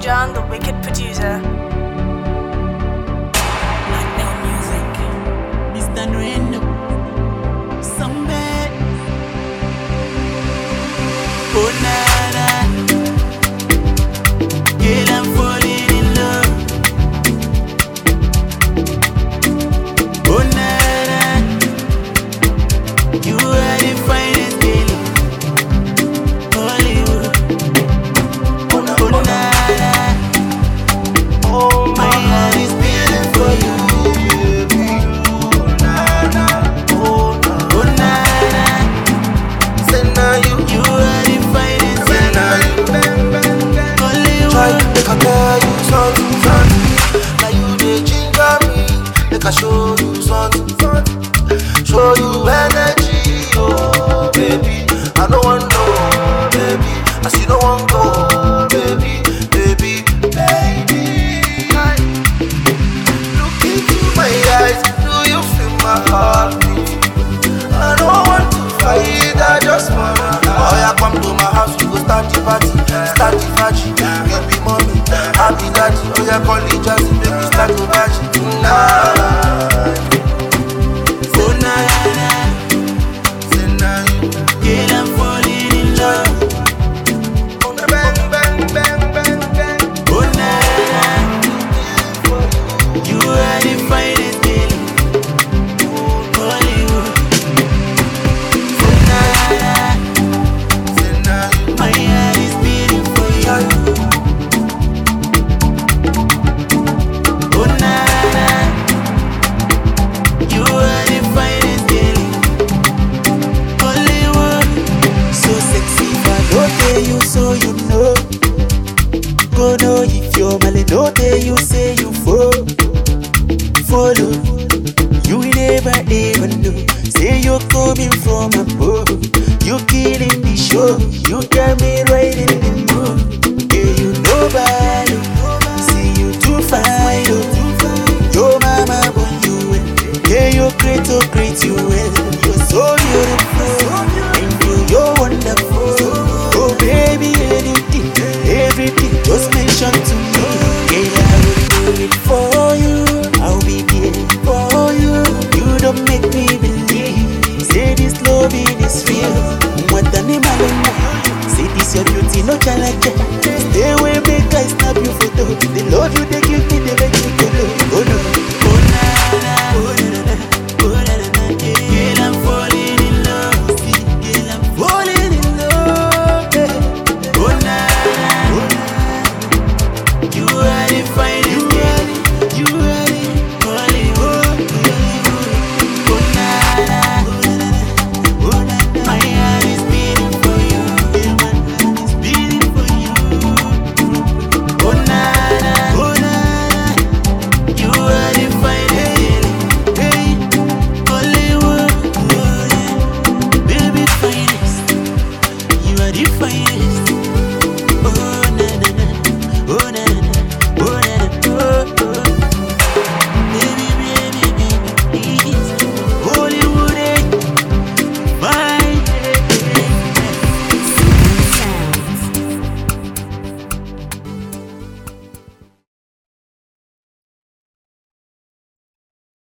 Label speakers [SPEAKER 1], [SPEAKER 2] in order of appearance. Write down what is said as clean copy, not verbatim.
[SPEAKER 1] John, the wicked producer.
[SPEAKER 2] Lockdown music, Mr. Nuendo, some bad. Oh nana, girl I'm falling in love. Oh nana, you are the finest girl in Hollywood. Oh nana, oh my heart is beating for you.
[SPEAKER 3] I show you something, show you energy, oh baby. I don't want no, baby. I see no one go, baby, baby, baby. Look into my eyes, do you feel my heartbeat? I don't want to fight, I just wanna. Oh yeah, come to my house, we go start the party, start the party. You be mommy, I be daddy. Oh yeah, call it jazzy, make me start the party tonight.
[SPEAKER 2] So you know, go know if you're male, no day you say you follow. You will never ever know. Say you're coming from above. You killing the show. You got me right in